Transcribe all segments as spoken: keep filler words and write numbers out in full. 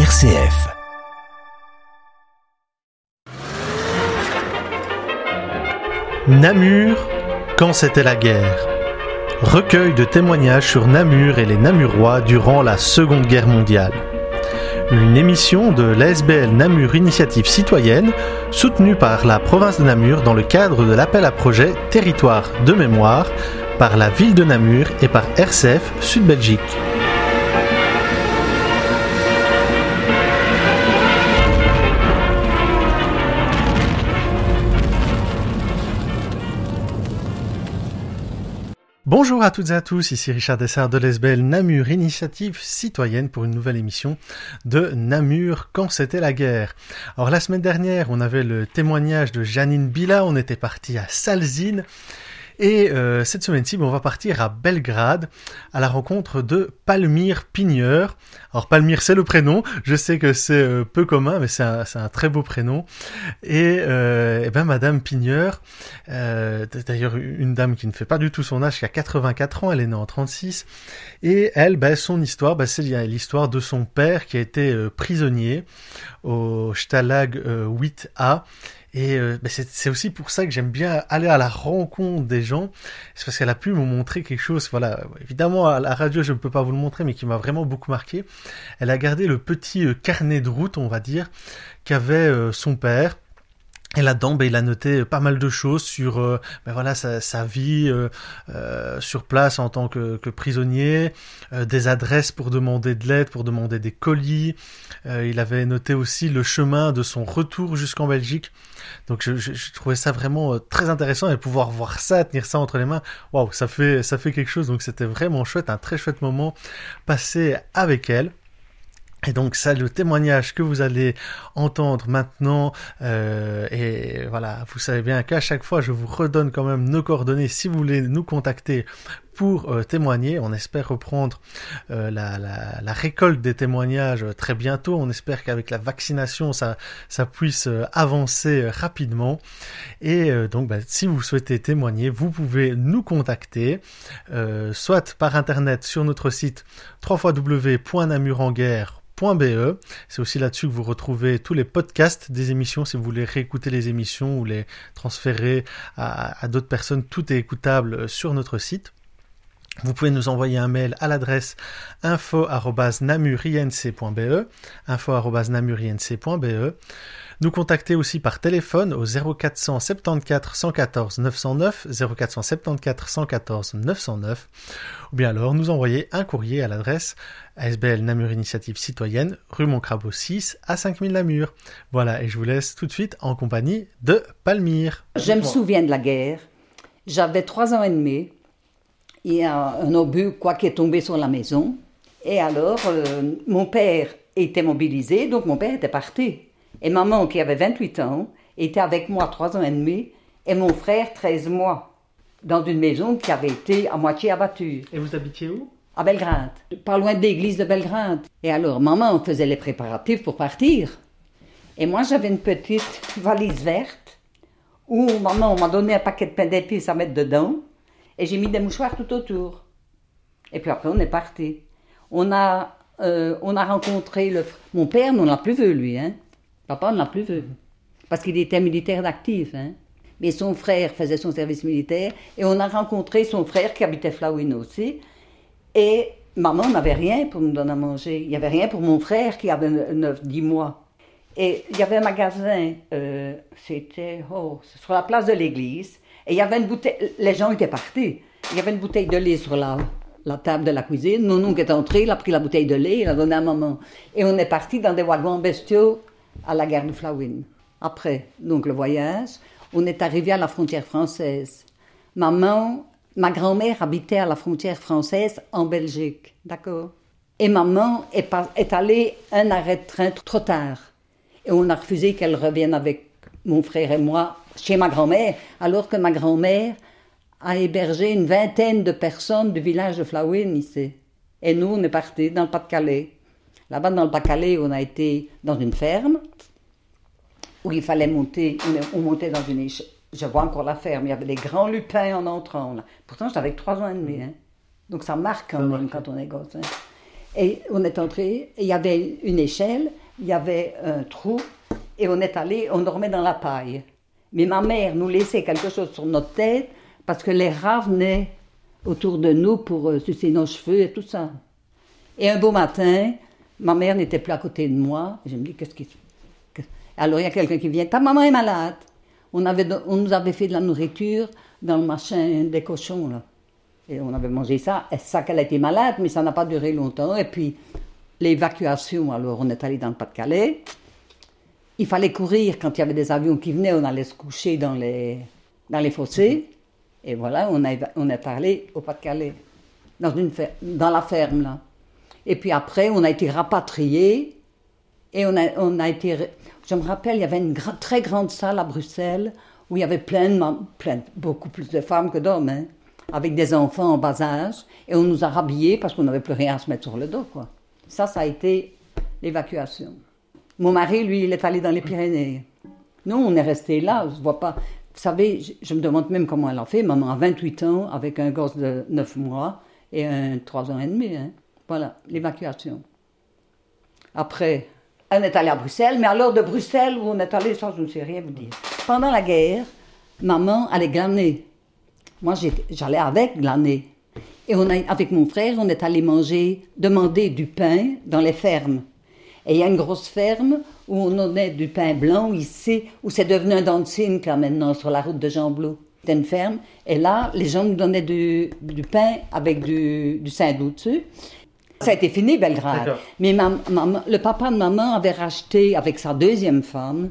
R C F. Namur, quand c'était la guerre. Recueil de témoignages sur Namur et les Namurois durant la Seconde Guerre mondiale. Une émission de l'A S B L Namur Initiative Citoyenne, soutenue par la province de Namur dans le cadre de l'appel à projet Territoire de mémoire, par la ville de Namur et par R C F Sud Belgique. Bonjour à toutes et à tous, ici Richard Dessart de l'A S B L Namur Initiative Citoyenne pour une nouvelle émission de Namur quand c'était la guerre. Alors la semaine dernière, on avait le témoignage de Janine Bila, on était parti à Salzine. Et euh, cette semaine-ci, on va partir à Belgrade à la rencontre de Palmire Pigneur. Alors Palmire, c'est le prénom. Je sais que c'est euh, peu commun, mais c'est un, c'est un très beau prénom. Et, euh, et ben Madame Pigneur, euh, d'ailleurs une dame qui ne fait pas du tout son âge, qui a quatre-vingt-quatre ans, elle est née en trente-six. Et elle, ben, son histoire, ben, c'est l'histoire de son père qui a été euh, prisonnier au Stalag euh, huit A. Et euh, ben c'est, c'est aussi pour ça que j'aime bien aller à la rencontre des gens. C'est parce qu'elle a pu me montrer quelque chose. Voilà, évidemment à la radio je ne peux pas vous le montrer, mais qui m'a vraiment beaucoup marqué. Elle a gardé le petit euh, carnet de route, on va dire, qu'avait euh, son père. Et là-dedans, ben, il a noté pas mal de choses sur euh, ben, voilà, sa, sa vie euh, euh, sur place en tant que, que prisonnier, euh, des adresses pour demander de l'aide, pour demander des colis. Euh, il avait noté aussi le chemin de son retour jusqu'en Belgique. Donc je, je, je trouvais ça vraiment euh, très intéressant, et pouvoir voir ça, tenir ça entre les mains, waouh, ça fait, ça fait quelque chose. Donc c'était vraiment chouette, un très chouette moment passé avec elle. Et donc ça, le témoignage que vous allez entendre maintenant, euh, et voilà, vous savez bien qu'à chaque fois, je vous redonne quand même nos coordonnées si vous voulez nous contacter pour euh, témoigner. On espère reprendre euh, la, la, la récolte des témoignages très bientôt. On espère qu'avec la vaccination, ça, ça puisse euh, avancer euh, rapidement. Et euh, donc, bah, si vous souhaitez témoigner, vous pouvez nous contacter, euh, soit par internet sur notre site w w w point namurenguerre point b e. C'est aussi là-dessus que vous retrouvez tous les podcasts des émissions. Si vous voulez réécouter les émissions ou les transférer à, à d'autres personnes, tout est écoutable sur notre site. Vous pouvez nous envoyer un mail à l'adresse info arobase namurinc point b e, info arobase namurinc point b e. Nous contacter aussi par téléphone au zéro quatre cent soixante-quatorze cent quatorze neuf cent neuf, zéro quatre cent soixante-quatorze cent quatorze neuf cent neuf, ou bien alors nous envoyer un courrier à l'adresse A S B L Namur Initiative Citoyenne, rue Montcrabeau six à cinq mille Namur. Voilà, et je vous laisse tout de suite en compagnie de Palmire. Je me souviens de la guerre. J'avais trois ans et demi. Il y a un obus quoi qui est tombé sur la maison. Et alors, euh, mon père était mobilisé, donc mon père était parti. Et maman, qui avait vingt-huit ans, était avec moi trois ans et demi, et mon frère treize mois, dans une maison qui avait été à moitié abattue. Et vous habitiez où? À Belgrade, pas loin de l'église de Belgrade. Et alors, maman faisait les préparatifs pour partir. Et moi, j'avais une petite valise verte, où maman m'a donné un paquet de pain d'épices à mettre dedans, et j'ai mis des mouchoirs tout autour. Et puis après, on est parti. On a, euh, on a rencontré le... Mon père, on ne l'a plus vu, lui, hein. Papa ne l'a plus vu, parce qu'il était militaire d'actif. Hein. Mais son frère faisait son service militaire, et on a rencontré son frère qui habitait Flawin aussi. Et maman n'avait rien pour nous donner à manger. Il n'y avait rien pour mon frère qui avait neuf dix mois. Et il y avait un magasin, euh, c'était oh, sur la place de l'église, et il y avait une bouteille, les gens étaient partis. Il y avait une bouteille de lait sur la, la table de la cuisine. Mon oncle est entré, il a pris la bouteille de lait, il l'a donnée à maman. Et on est parti dans des wagons bestiaux à la gare de Flawin. Après, donc le voyage, on est arrivé à la frontière française. Maman, ma grand-mère habitait à la frontière française en Belgique, d'accord. Et maman est, pas, est allée un arrêt de train trop tard. Et on a refusé qu'elle revienne avec mon frère et moi chez ma grand-mère, alors que ma grand-mère a hébergé une vingtaine de personnes du village de Flawin ici. Et nous, on est partis dans le Pas-de-Calais. Là-bas, dans le Pas-de-Calais, on a été dans une ferme où il fallait monter. On, on montait dans une échelle. Je vois encore la ferme. Il y avait des grands lupins en entrant. Là. Pourtant, j'avais trois ans et demi. Hein. Donc, ça marque quand même quand on est gosse. Hein. Et on est entré, il y avait une échelle, il y avait un trou, et on est allé, on dormait dans la paille. Mais ma mère nous laissait quelque chose sur notre tête, parce que les rats venaient autour de nous pour euh, sucer nos cheveux et tout ça. Et un beau matin, ma mère n'était plus à côté de moi, et je me dis, qu'est-ce qui... Alors il y a quelqu'un qui vient, ta maman est malade. On, avait, on nous avait fait de la nourriture dans le machin des cochons, là. Et on avait mangé ça, et ça qu'elle a été malade, mais ça n'a pas duré longtemps. Et puis, l'évacuation, alors on est allé dans le Pas-de-Calais. Il fallait courir, quand il y avait des avions qui venaient, on allait se coucher dans les, dans les fossés. Et voilà, on, a, on est allé au Pas-de-Calais, dans, une fer- dans la ferme, là. Et puis après, on a été rapatriés, et on a, on a été... Je me rappelle, il y avait une gra- très grande salle à Bruxelles, où il y avait plein de, plein, beaucoup plus de femmes que d'hommes, hein, avec des enfants en bas âge, et on nous a rhabillés parce qu'on n'avait plus rien à se mettre sur le dos, quoi. Ça, ça a été l'évacuation. Mon mari, lui, il est allé dans les Pyrénées. Nous, on est restés là, je vois pas... Vous savez, je, je me demande même comment elle a fait. Maman a vingt-huit ans, avec un gosse de neuf mois, et un trois ans et demi, hein. Voilà, l'évacuation. Après, on est allé à Bruxelles, mais alors de Bruxelles, où on est allé, ça, je ne sais rien vous dire. Pendant la guerre, maman allait glaner. Moi, j'allais avec glaner. Et on a, avec mon frère, on est allé manger, demander du pain dans les fermes. Et il y a une grosse ferme où on donnait du pain blanc ici, où c'est devenu un dancing là maintenant, sur la route de Jean-Blou. C'était une ferme. Et là, les gens nous donnaient du, du pain avec du, du Saint-Doux dessus. Ça a été fini, Belgrade. D'accord. Mais ma, ma, le papa de maman avait racheté, avec sa deuxième femme,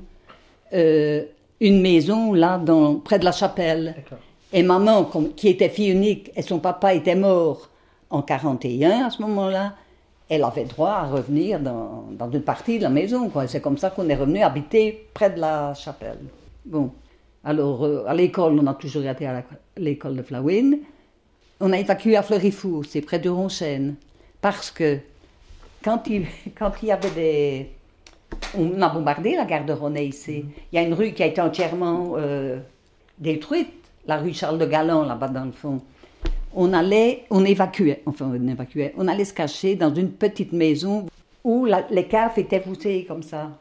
euh, une maison là, dans, près de la chapelle. D'accord. Et maman, qui était fille unique, et son papa était mort en quarante et un à ce moment-là, elle avait droit à revenir dans, dans une partie de la maison, quoi. C'est comme ça qu'on est revenu habiter près de la chapelle. Bon, alors euh, à l'école, on a toujours été à la, l'école de Flawin. On a évacué à Fleurifou, c'est près de Ronchêne, parce que quand il, quand il y avait des... On a bombardé la gare de Ronay ici. Il y a une rue qui a été entièrement euh, détruite, la rue Charles de Galan, là-bas dans le fond. On allait, on évacuait, enfin on évacuait, on allait se cacher dans une petite maison où la, les caves étaient poussées comme ça.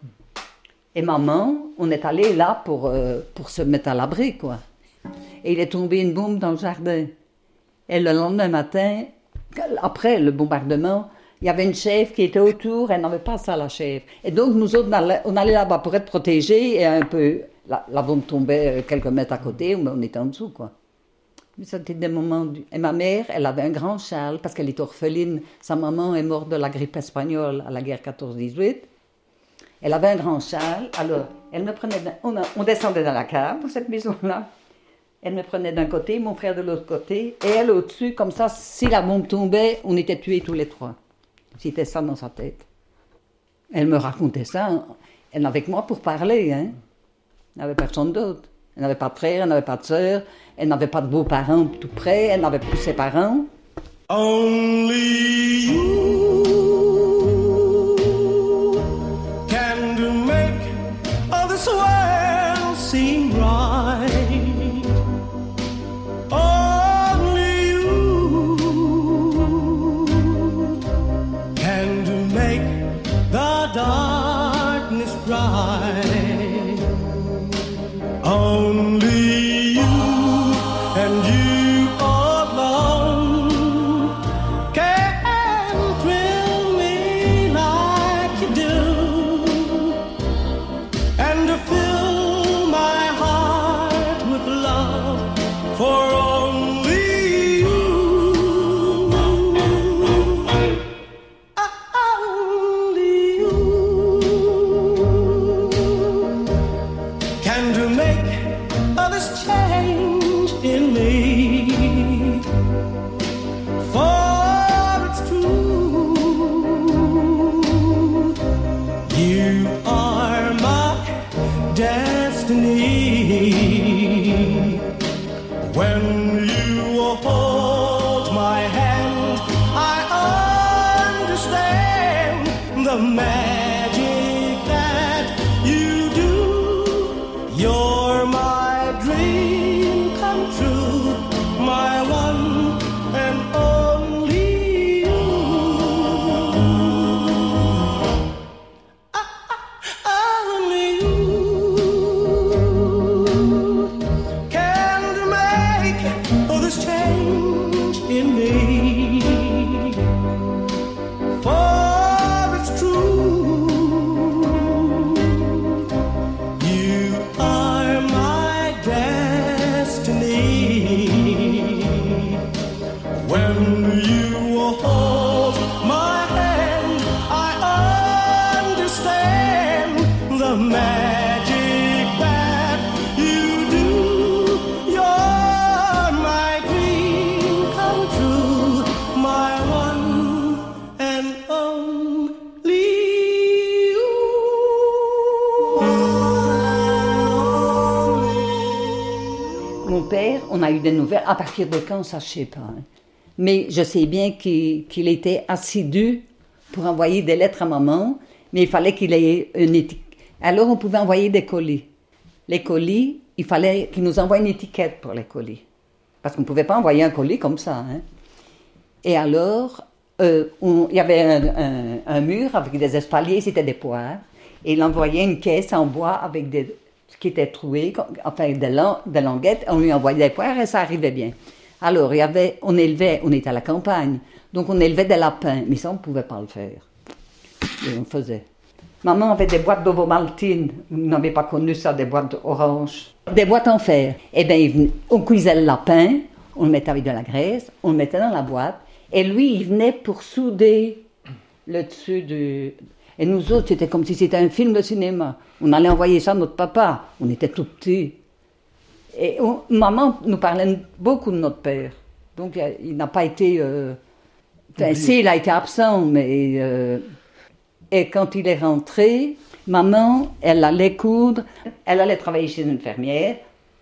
Et maman, on est allé là pour, euh, pour se mettre à l'abri, quoi. Et il est tombé une bombe dans le jardin. Et le lendemain matin, après le bombardement, il y avait une chèvre qui était autour, elle n'avait pas ça, la chèvre. Et donc nous autres, on allait, on allait là-bas pour être protégés, et un peu, la, la bombe tombait quelques mètres à côté, mais on était en dessous, quoi. C'était des moments... Du... Et ma mère, elle avait un grand châle, parce qu'elle est orpheline. Sa maman est morte de la grippe espagnole à la guerre quatorze dix-huit. Elle avait un grand châle, alors elle me prenait... D'un... On, a... on descendait dans la cave, pour cette maison-là. Elle me prenait d'un côté, mon frère de l'autre côté, et elle au-dessus, comme ça, si la bombe tombait, on était tués tous les trois. C'était ça dans sa tête. Elle me racontait ça, elle n'avait que moi pour parler, hein. Elle n'avait personne d'autre. Elle n'avait pas de frère, elle n'avait pas de sœur, elle n'avait pas de beaux-parents tout près, elle n'avait plus ses parents. Only you can make all this world seem right. Only you can make the darkness bright. Only you and you alone can thrill me like you do, and fill my heart with love for only you. Only you can do make all this change in me, for it's true, you are my destiny. When you hold my hand, I understand the magic that you do. You're my dream come true, my one and only you. the magic that you do. You're my dream come true, my one and only you. Mon père, on a eu des nouvelles. À partir de quand, ça, je ne sais pas. Hein. Mais je sais bien qu'il, qu'il était assidu pour envoyer des lettres à maman, mais il fallait qu'il ait une étiquette. Alors, on pouvait envoyer des colis. Les colis, il fallait qu'il nous envoie une étiquette pour les colis. Parce qu'on ne pouvait pas envoyer un colis comme ça. Hein. Et alors, euh, on, il y avait un, un, un mur avec des espaliers, c'était des poires. Et il envoyait une caisse en bois avec des... qui était troué, enfin des, lang- des languettes, on lui envoyait des poires et ça arrivait bien. Alors, il y avait, on élevait, on était à la campagne, donc on élevait des lapins, mais ça on ne pouvait pas le faire. Et on faisait. Maman avait des boîtes d'ovomaltine, vous n'avez pas connu ça, des boîtes oranges. Des boîtes en fer. Eh bien, on cuisait le lapin, on le mettait avec de la graisse, on le mettait dans la boîte, et lui, il venait pour souder le dessus du... Et nous autres, c'était comme si c'était un film de cinéma. On allait envoyer ça à notre papa. On était tout petits. Et on, maman nous parlait beaucoup de notre père. Donc, il n'a pas été... Euh, enfin, si, il a été absent, mais... Euh, et quand il est rentré, maman, elle allait coudre. Elle allait travailler chez une fermière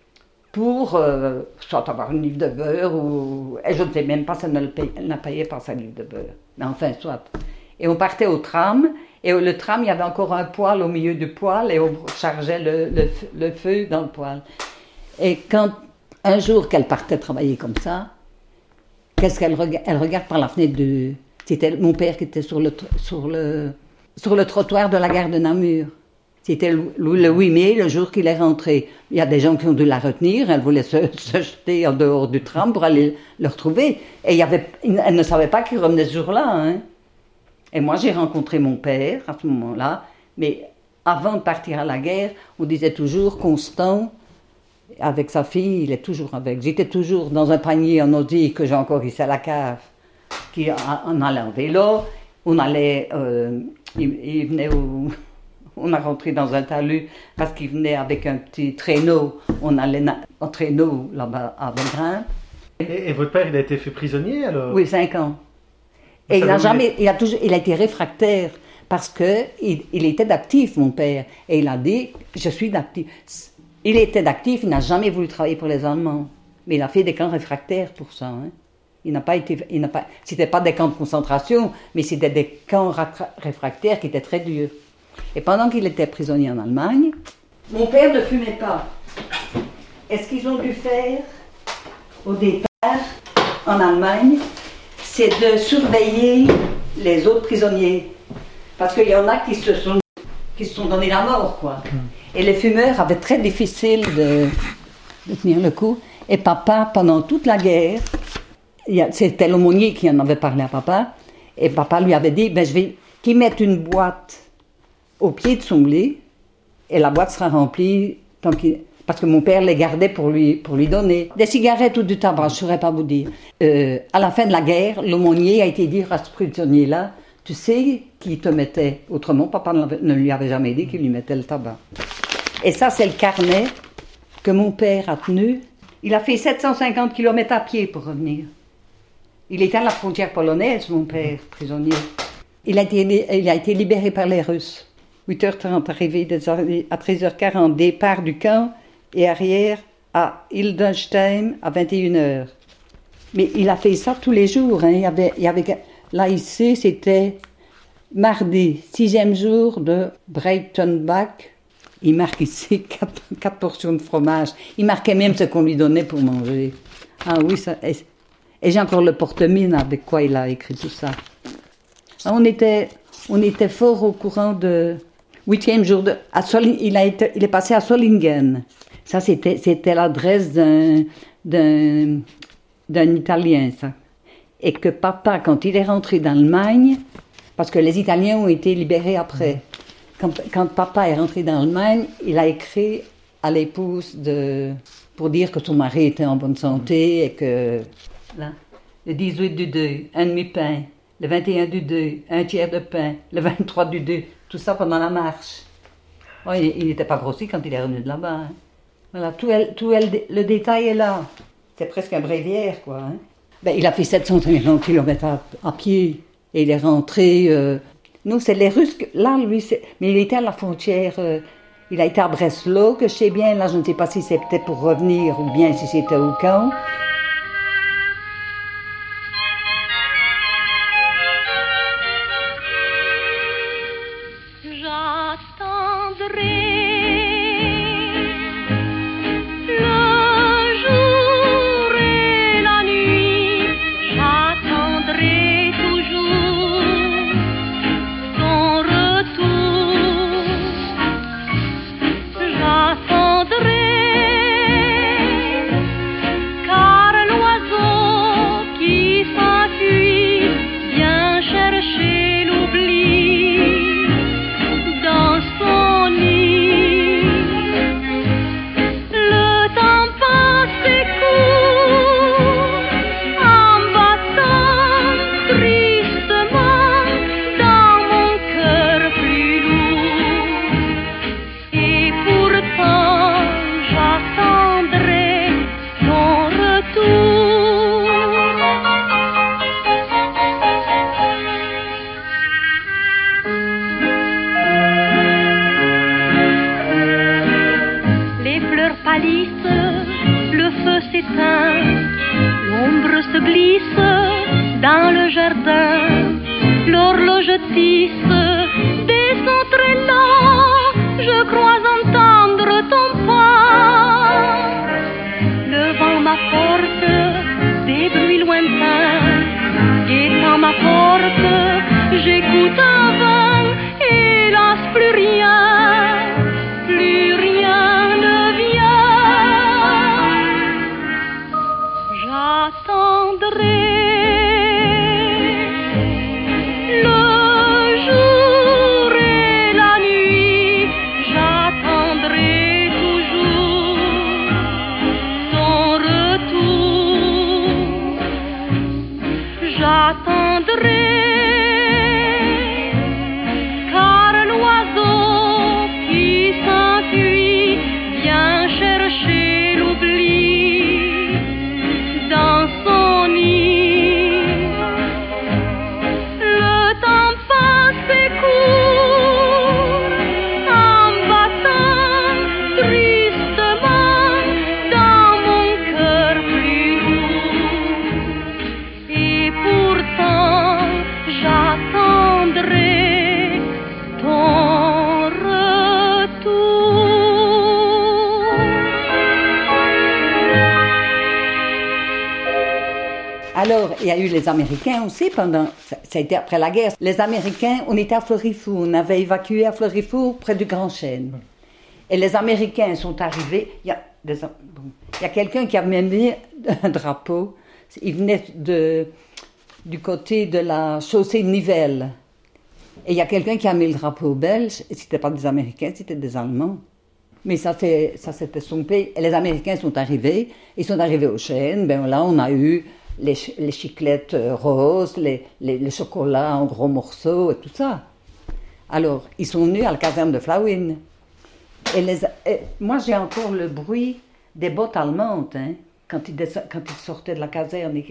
pour euh, soit avoir une livre de beurre ou... Et je ne sais même pas si elle ne le payait, elle n'a payé par sa livre de beurre. Mais enfin, soit. Et on partait au tram... Et le tram, il y avait encore un poêle au milieu du poêle et on chargeait le, le, le feu dans le poêle. Et quand, un jour qu'elle partait travailler comme ça, qu'est-ce qu'elle regarde? Elle regarde par la fenêtre de... C'était mon père qui était sur le, sur le, sur le trottoir de la gare de Namur. C'était le, le huit mai, le jour qu'il est rentré. Il y a des gens qui ont dû la retenir, elle voulait se, se jeter en dehors du tram pour aller le retrouver. Et il y avait, elle ne savait pas qu'il revenait ce jour-là, hein. Et moi, j'ai rencontré mon père à ce moment-là, mais avant de partir à la guerre, on disait toujours Constant, avec sa fille, il est toujours avec. J'étais toujours dans un panier en osier que j'ai encore ici à la cave, qui, on allait en vélo, on allait, euh, il, il venait au, on a rentré dans un talus parce qu'il venait avec un petit traîneau, on allait na- en traîneau là-bas à Belgrade. Et, et votre père, il a été fait prisonnier alors? Oui, cinq ans. Et il a jamais, il a toujours, il a été réfractaire parce que il, il était d'actif, mon père. Et il a dit, je suis d'actif. Il était d'actif, il n'a jamais voulu travailler pour les Allemands. Mais il a fait des camps réfractaires pour ça. Hein. Il n'a pas été, il n'a pas, c'était pas des camps de concentration, mais c'était des camps ra- réfractaires qui étaient très durs. Et pendant qu'il était prisonnier en Allemagne, mon père ne fumait pas. Et ce qu'ils ont dû faire au départ en Allemagne, c'est de surveiller les autres prisonniers. Parce qu'il y en a qui se sont, qui se sont donné la mort, quoi. Et les fumeurs avaient très difficile de, de tenir le coup. Et papa, pendant toute la guerre, il y a, c'était l'aumônier qui en avait parlé à papa, et papa lui avait dit, ben, je vais qu'il mette une boîte au pied de son lit, et la boîte sera remplie tant qu'il... Parce que mon père les gardait pour lui, pour lui donner. Des cigarettes ou du tabac, je ne saurais pas vous dire. Euh, à la fin de la guerre, l'aumônier a été dire à ce prisonnier-là, tu sais qui te mettait. Autrement, papa ne, ne lui avait jamais dit qu'il lui mettait le tabac. Et ça, c'est le carnet que mon père a tenu. Il a fait sept cent cinquante kilomètres à pied pour revenir. Il était à la frontière polonaise, mon père, prisonnier. Il a été, il a été libéré par les Russes. huit heures trente, arrivé à treize heures quarante, départ du camp, et arrière à Hildesheim à vingt et une heures. Mais il a fait ça tous les jours. Hein. Il y avait, il y avait, là, ici, c'était mardi, sixième jour de Breitenbach. Il marque ici quatre, quatre portions de fromage. Il marquait même ce qu'on lui donnait pour manger. Ah oui, ça, et, et j'ai encore le porte-mine avec quoi il a écrit tout ça. Ah, on était, on était fort au courant de... Huitième jour de... À Sol, il, a été, il est passé à Solingen. Ça, c'était, c'était l'adresse d'un, d'un, d'un Italien, ça. Et que papa, quand il est rentré d'Allemagne, parce que les Italiens ont été libérés après, quand, quand papa est rentré d'Allemagne, il a écrit à l'épouse de, pour dire que son mari était en bonne santé et que... Là, le dix-huit du deux, un demi-pain. Le vingt et un du deux, un tiers de pain. Le vingt-trois du deux, tout ça pendant la marche. Oh, il n'était pas grossi quand il est revenu de là-bas. Hein. Voilà, tout, elle, tout elle, le détail est là. C'est presque un bréviaire, quoi. Hein. Ben, il a fait sept cent cinquante kilomètres à, à pied. Et il est rentré... Euh... Nous, c'est les Russes... Là, lui, c'est... Mais il était à la frontière... Euh... Il a été à Breslau, que je sais bien. Là, je ne sais pas si c'était pour revenir ou bien si c'était au camp. Alors, il y a eu les Américains aussi pendant, ça, ça a été après la guerre. Les Américains, on était à Florifour, on avait évacué à Florifour près du Grand Chêne. Et les Américains sont arrivés, il y a, des, bon, il y a quelqu'un qui a même mis un drapeau, il venait de, du côté de la chaussée de Nivelles. Et il y a quelqu'un qui a mis le drapeau belge, et c'était pas des Américains, c'était des Allemands. Mais ça, ça s'était sompé, et les Américains sont arrivés, ils sont arrivés au Chêne, ben là on a eu les, les chiclettes roses, les, les, les chocolats en gros morceaux et tout ça. Alors, ils sont venus à la caserne de Flawin. Et, les, et moi, j'ai encore le bruit des bottes allemandes, hein, quand, ils descend, quand ils sortaient de la caserne. Et,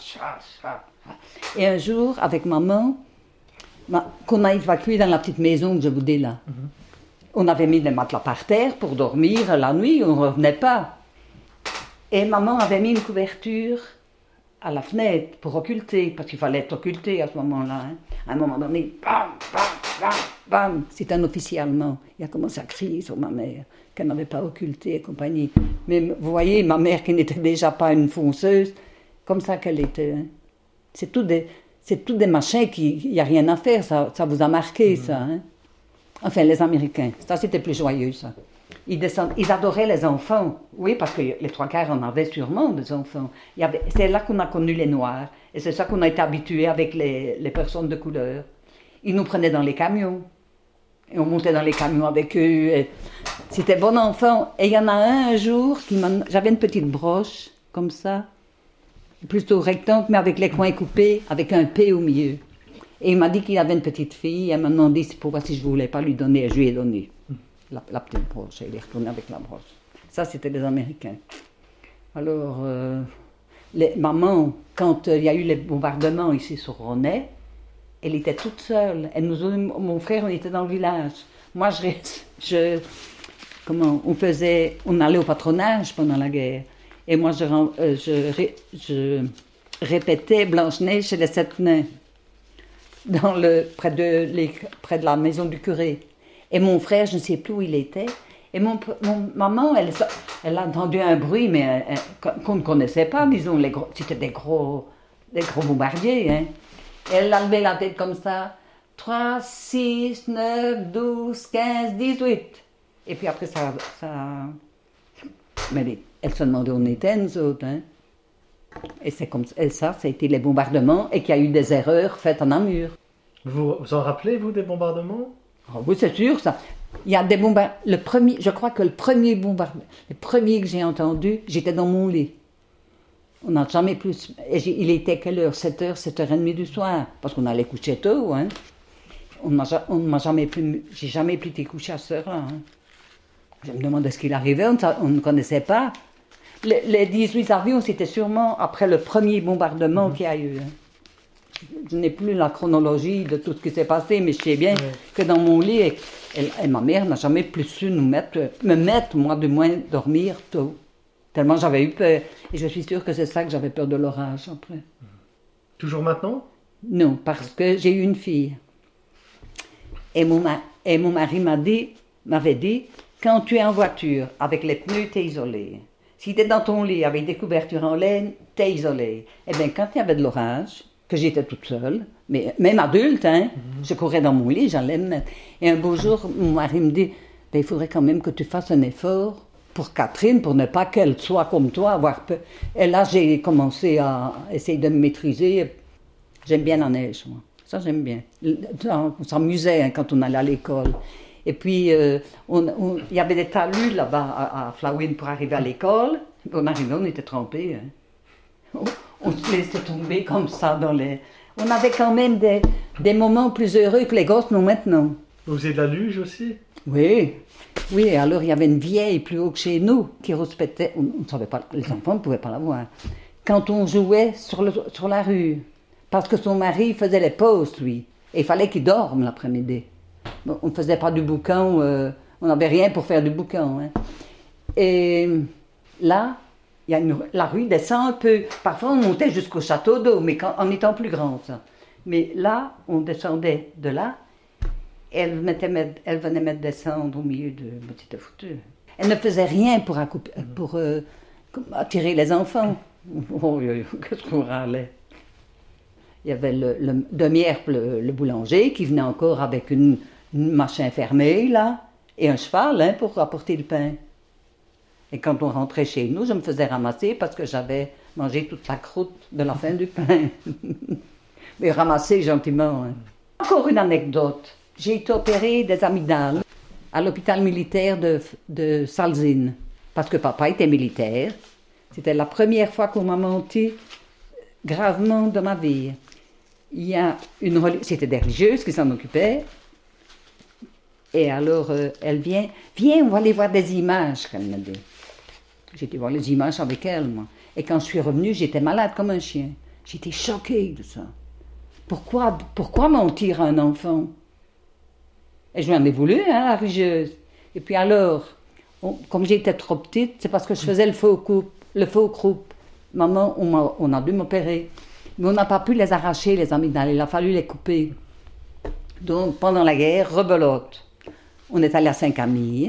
et un jour, avec maman, ma, qu'on a évacué dans la petite maison que je vous dis là, mm-hmm. on avait mis les matelas par terre pour dormir la nuit, on ne revenait pas. Et maman avait mis une couverture à la fenêtre pour occulter, parce qu'il fallait être occulté à ce moment-là. Hein. À un moment donné, bam, bam, bam, bam, c'est un officier allemand. Il a commencé à crier sur ma mère, qu'elle n'avait pas occulté et compagnie. Mais vous voyez, ma mère qui n'était déjà pas une fonceuse, comme ça qu'elle était. Hein. C'est tout des, c'est tout des machins qui, il n'y a rien à faire, ça, ça vous a marqué, mmh. ça. Hein. Enfin, les Américains, ça c'était plus joyeux, ça. Ils, descendent, ils adoraient les enfants, oui, parce que les trois quarts en avaient sûrement des enfants. Il y avait, c'est là qu'on a connu les Noirs, et c'est ça qu'on a été habitués avec les, les personnes de couleur. Ils nous prenaient dans les camions, et on montait dans les camions avec eux. Et c'était bon enfant. Et il y en a un, un jour, qui m'a, j'avais une petite broche, comme ça, plutôt rectangle, mais avec les coins coupés, avec un P au milieu. Et il m'a dit qu'il avait une petite fille, elle m'a demandé pour voir si je ne voulais pas lui donner, et je lui ai donné. la, la petite broche. Il est retourné avec la broche. Ça, c'était les Américains. Alors, euh, les, maman, quand euh, il y a eu les bombardements ici sur Ronay, elle était toute seule. Elle nous, mon frère, on était dans le village. Moi, je, je comment, on faisait, on allait au patronage pendant la guerre. Et moi, je, euh, je, je répétais Blanche-Neige chez les Sept Nains, dans le, près, de, les, près de la maison du curé. Et mon frère, je ne sais plus où il était. Et mon, mon maman, elle, elle a entendu un bruit, mais euh, qu'on ne connaissait pas, disons. Les gros, c'était des gros, des gros bombardiers. Hein. Et elle a levé la tête comme ça. trois, six, neuf, douze, quinze, dix-huit. Et puis après, ça... ça... Mais elle se demandait où on était, nous autres. Hein. Et, c'est comme, et ça, ça a été les bombardements et qu'il y a eu des erreurs faites en Namur. Vous vous en rappelez, vous, des bombardements? Oh, oui, c'est sûr, ça. Il y a des bombardements. Le premier, je crois que le premier bombardement, le premier que j'ai entendu, j'étais dans mon lit. On n'a jamais plus... Et il était quelle heure? sept heures, sept heures trente du soir. Parce qu'on allait coucher tôt, hein. On ne m'a jamais plus... J'ai jamais plus été couché à cette heure-là, hein. Je me demandais ce qu'il arrivait, on, on ne connaissait pas. Les, les dix-huit avions, c'était sûrement après le premier bombardement mmh. qu'il y a eu. Je n'ai plus la chronologie de tout ce qui s'est passé, mais je sais bien ouais. que dans mon lit, et, et, et ma mère n'a jamais plus su nous mettre, me mettre, moi du moins, dormir tôt. Tellement j'avais eu peur. Et je suis sûre que c'est ça que j'avais peur de l'orage après. Toujours maintenant? Non, parce que j'ai eu une fille. Et mon, ma- et mon mari m'a dit, m'avait dit, quand tu es en voiture, avec les pneus, tu es isolé. Si tu es dans ton lit avec des couvertures en laine, tu es isolé. Eh bien, quand il y avait de l'orage, que j'étais toute seule, mais même adulte, hein, mm-hmm. je courais dans mon lit, j'allais me mettre. Et un beau jour, mon mari me dit, ben, il faudrait quand même que tu fasses un effort pour Catherine, pour ne pas qu'elle soit comme toi, avoir peur. Et là, j'ai commencé à essayer de me maîtriser. J'aime bien la neige, moi. Ça, j'aime bien. On s'amusait hein, quand on allait à l'école. Et puis, euh, on, on, il y avait des talus là-bas à, à Flawin pour arriver à l'école. On arrivait, on était trempés. Hein. On, on se laissait tomber comme ça dans les... On avait quand même des, des moments plus heureux que les gosses n'ont maintenant. Vous faisiez de la luge aussi? Oui. Oui, et alors il y avait une vieille plus haut que chez nous qui respectait... On ne savait pas, les enfants ne pouvaient pas la voir. Quand on jouait sur, le, sur la rue, parce que son mari faisait les pauses, lui. Et il fallait qu'il dorme l'après-midi. Bon, on ne faisait pas du boucan, euh, on n'avait rien pour faire du boucan. Hein. Et là, il y a une, la rue descend un peu. Parfois, on montait jusqu'au château d'eau, mais quand, en étant plus grande. Ça. Mais là, on descendait de là, et elle, mettait, elle venait mettre descendre au milieu de... C'était foutu. Elle ne faisait rien pour, accouper, pour euh, attirer les enfants. Oh, qu'est-ce qu'on râlait. Il y avait le, le, Demierre, le, le boulanger, qui venait encore avec une, une machin fermée, là, et un cheval hein, pour apporter le pain. Et quand on rentrait chez nous, je me faisais ramasser parce que j'avais mangé toute la croûte de la fin du pain. Mais ramasser gentiment. Hein. Encore une anecdote. J'ai été opérée des amygdales à l'hôpital militaire de, de Salzine, parce que papa était militaire. C'était la première fois qu'on m'a menti gravement de ma vie. Il y a une c'était des religieuses qui s'en occupaient. Et alors, euh, elle vient, viens, on va aller voir des images, qu'elle me dit. J'ai été voir les images avec elle, moi. Et quand je suis revenue, j'étais malade comme un chien. J'étais choquée de ça. Pourquoi, pourquoi mentir à un enfant? Et je lui en ai voulu, hein, la religieuse. Et puis alors, on, comme j'étais trop petite, c'est parce que je faisais le faux coupe, le faux croupe. Maman, on a, on a dû m'opérer. Mais on n'a pas pu les arracher, les amygdales. Il a fallu les couper. Donc, pendant la guerre, rebelote. On est allé à Saint-Camille.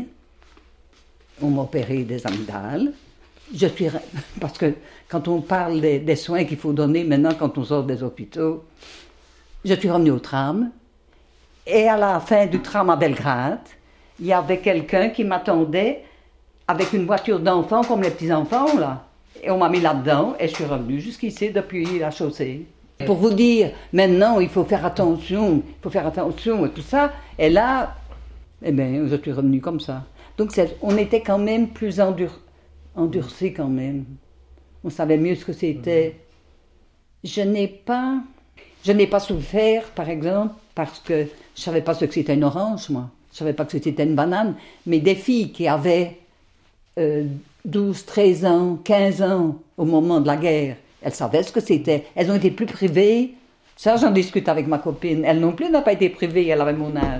On m'a opéré des amygdales. Je suis... Parce que quand on parle des, des soins qu'il faut donner maintenant quand on sort des hôpitaux, je suis revenue au tram. Et à la fin du tram à Belgrade, il y avait quelqu'un qui m'attendait avec une voiture d'enfants comme les petits-enfants, là. Et on m'a mis là-dedans et je suis revenue jusqu'ici depuis la chaussée. Pour vous dire, maintenant, il faut faire attention, il faut faire attention et tout ça. Et là, eh bien, je suis revenue comme ça. Donc, c'est, on était quand même plus endur, endurcis quand même. On savait mieux ce que c'était. Je n'ai pas, je n'ai pas souffert, par exemple, parce que je ne savais pas ce que c'était une orange, moi. je savais pas que c'était une banane, mais des filles qui avaient euh, douze, treize ans, quinze ans au moment de la guerre, elles savaient ce que c'était. Elles ont été plus privées. Ça, j'en discute avec ma copine. Elle non plus n'a pas été privée, elle avait mon âge.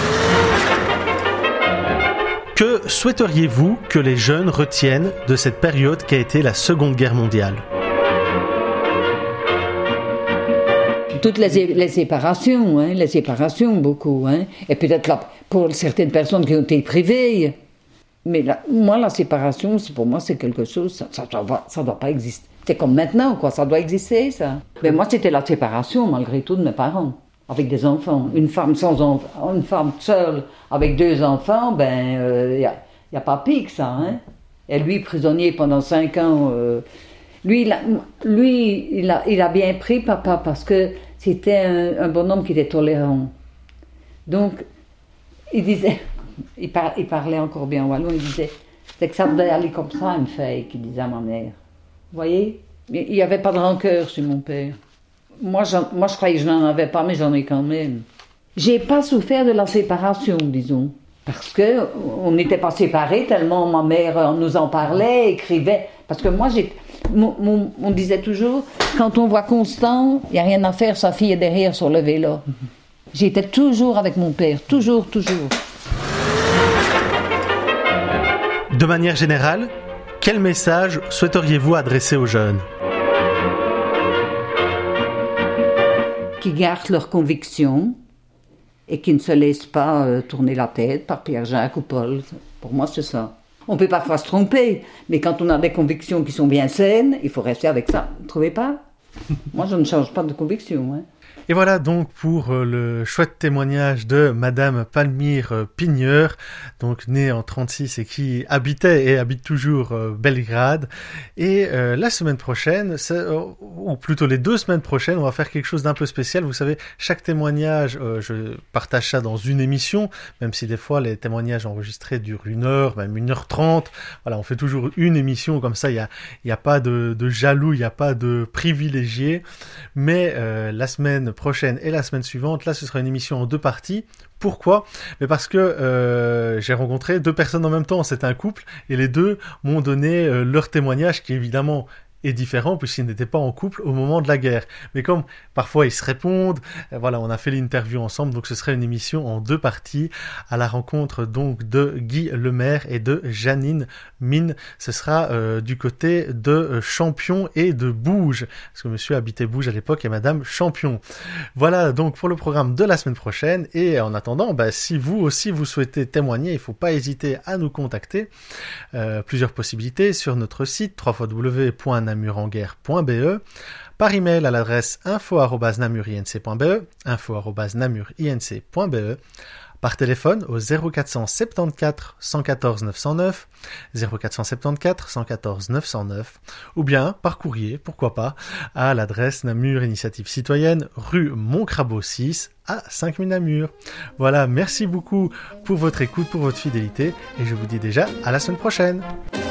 Que souhaiteriez-vous que les jeunes retiennent de cette période qu'a été la Seconde Guerre mondiale ? Toutes les, les séparations, hein, les séparations beaucoup. Hein. Et peut-être là, pour certaines personnes qui ont été privées. Mais là, moi, la séparation, pour moi, c'est quelque chose, ça ne doit, ça doit pas exister. C'est comme maintenant, quoi, ça doit exister, ça. Mais moi, c'était la séparation, malgré tout, de mes parents, avec des enfants. Une femme sans enfants, une femme seule avec deux enfants, ben, il euh, n'y a, y a pas pire que ça, hein. Et lui, prisonnier pendant cinq ans, euh, lui, il a, lui il, a, il a bien pris, papa, parce que c'était un, un bonhomme qui était tolérant. Donc, il disait, il, par, il parlait encore bien wallon, il disait, c'est que ça devait aller comme ça, une fille, qu'il disait à ma mère. Vous voyez? Il n'y avait pas de rancœur chez mon père. Moi, moi, je croyais que je n'en avais pas, mais j'en ai quand même. J'ai pas souffert de la séparation, disons. Parce qu'on n'était pas séparés tellement ma mère nous en parlait, écrivait. Parce que moi, j'ai, mon, mon, on disait toujours, quand on voit Constant, il n'y a rien à faire, sa fille est derrière sur le vélo. J'étais toujours avec mon père, toujours, toujours. De manière générale, quel message souhaiteriez-vous adresser aux jeunes ? Qui gardent leurs convictions et qui ne se laissent pas euh, tourner la tête par Pierre-Jacques ou Paul. Pour moi, c'est ça. On peut parfois se tromper, mais quand on a des convictions qui sont bien saines, il faut rester avec ça. Vous ne trouvez pas ? Moi, je ne change pas de conviction. Hein. Et voilà donc pour le chouette témoignage de Madame Palmyre Pigneur, donc née en trente-six et qui habitait et habite toujours Belgrade. Et euh, la semaine prochaine, ou plutôt les deux semaines prochaines, on va faire quelque chose d'un peu spécial. Vous savez, chaque témoignage, euh, je partage ça dans une émission, même si des fois les témoignages enregistrés durent une heure, même une heure trente. Voilà, on fait toujours une émission, comme ça il n'y a, y a pas de, de jaloux, il n'y a pas de privilégiés. Mais euh, la semaine prochaine et la semaine suivante, là ce sera une émission en deux parties. Pourquoi ? Mais parce que euh, j'ai rencontré deux personnes en même temps, c'est un couple, et les deux m'ont donné euh, leur témoignage qui évidemment est différent puisqu'ils n'étaient pas en couple au moment de la guerre. Mais comme parfois ils se répondent, euh, voilà, on a fait l'interview ensemble, donc ce serait une émission en deux parties à la rencontre donc de Guy Lemaire et de Janine Mine. Ce sera euh, du côté de euh, Champion et de Bouge, parce que monsieur habitait Bouge à l'époque et madame Champion. Voilà donc pour le programme de la semaine prochaine, et en attendant, bah, si vous aussi vous souhaitez témoigner, il faut pas hésiter à nous contacter. Euh, plusieurs possibilités sur notre site w w w point namur en guerre point b e, par email à l'adresse info arobase namur inc point b e, info arobase namur inc point b e, par téléphone au zéro quatre cent soixante-quatorze cent quatorze neuf cent neuf, zéro quatre cent soixante-quatorze cent quatorze neuf cent neuf, ou bien par courrier, pourquoi pas, à l'adresse Namur Initiative Citoyenne, rue Montcrabeau six, à cinq mille Namur. Voilà, merci beaucoup pour votre écoute, pour votre fidélité, et je vous dis déjà à la semaine prochaine.